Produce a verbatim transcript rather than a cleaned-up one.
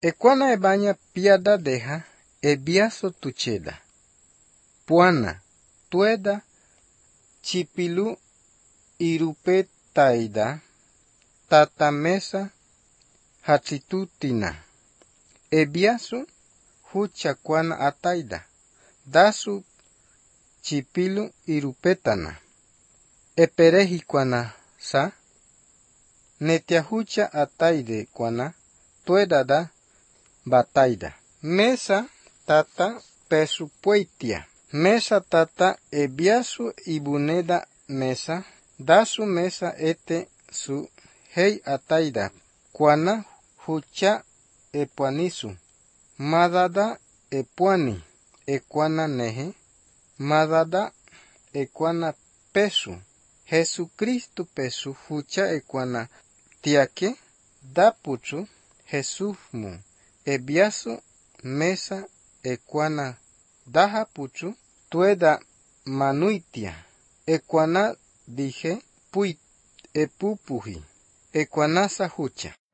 Ekwana ebaña piada deja ebiaso tucheda. Puana, tueda, chipilu irupetaida, tatamesa, hatsitutina. Ebiasu, hucha kwana ataida, dasu chipilu irupetana. Epereji kwana sa, netia hucha ataide kwana, tuedada, bataida. Mesa tata pesupuetia. Mesa tata ebiasu ibuneda mesa. Dasu mesa ete su hei ataida. Kwana hucha epuanisu. Madada epuani. Ekwana nehe. Madada ekwana pesu. Jesucristo pesu hucha ekwana tiake. Dapuchu Jesufmu. Ebiasu mesa ekwana daha puchu tueda manuitia. Ekwana dije puit epupuji. Ekwanasa hucha.